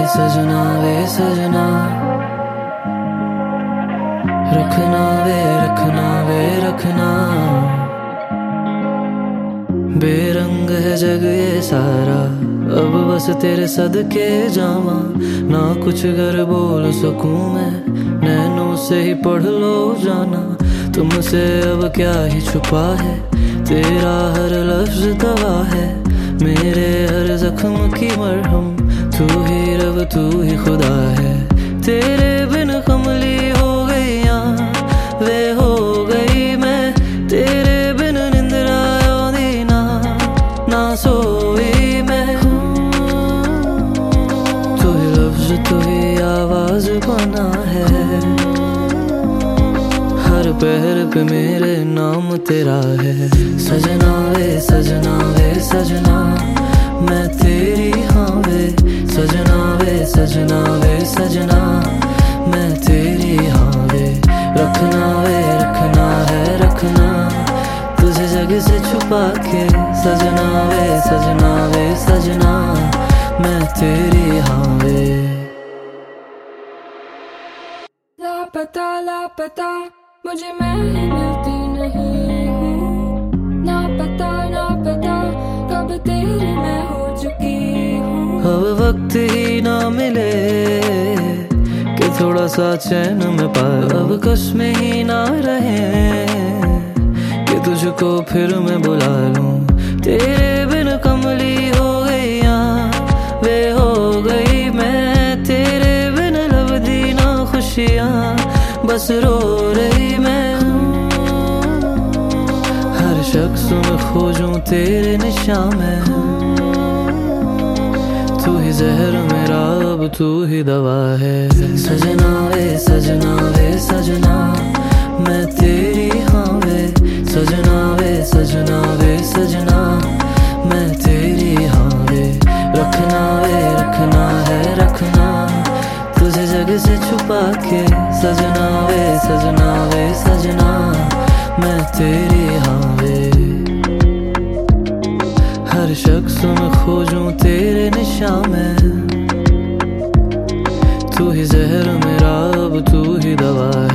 सजना वे सजना, रखना वे रखना वे रखना। बेरंग है जग ये सारा, अब बस तेरे सदके जावा। ना कुछ घर बोल सकूं मैं, नैनों से ही पढ़ लो जाना। तुमसे अब क्या ही छुपा है, तेरा हर लफ्ज दवा है। मेरे हर जख्म की मरहम, तू ही रब तू ही खुदा है। तेरे बिन कमली हो गई वे हो गई मैं, तेरे बिन निंद्रा आंदी ना सोई मैं। तू ही लफ्ज तू ही आवाज बना है, हर पैर पे मेरे नाम तेरा है। सजना वे सजना वे सजना, मैं तेरी हाँ वे। सजना वे सजना वे सजना, मैं तेरी हाँ वे। रखना वे रखना है रखना, तुझे जग से छुपा के। सजना वे सजना वे सजना, मैं तेरी हाँ वे। लापता मुझे मैं ही मिलती नहीं हूँ। ना पता कब तेरी मैं हो चुकी हूँ। अब वक्त ही ना मिले कि थोड़ा सा चैन में पाए। अब कसमें ही ना रहे कि तुझको फिर मैं बुला लूं। तेरे बिन कमली हो गई वे हो गई मैं, तेरे बिन लबदी ना खुशियाँ बस रो रही मैं। हर शख्स में खोजूं तेरे निशान में, तू ही जहर मेरा अब तू ही दवा है। सजना वे सजना वे सजना, मैं तेरी हाँ वे। सजना वे सजना वे सजना, मैं तेरी हाँ वे। रखना वे रखना है रखना, तुझे जग से छुपा के। सजना वे सजना वे सजना, मैं तेरी हाँ वे। हर शख्स में खोजूं तेरे निशान में, तू ही जहर मेरा अब तू ही दवा है।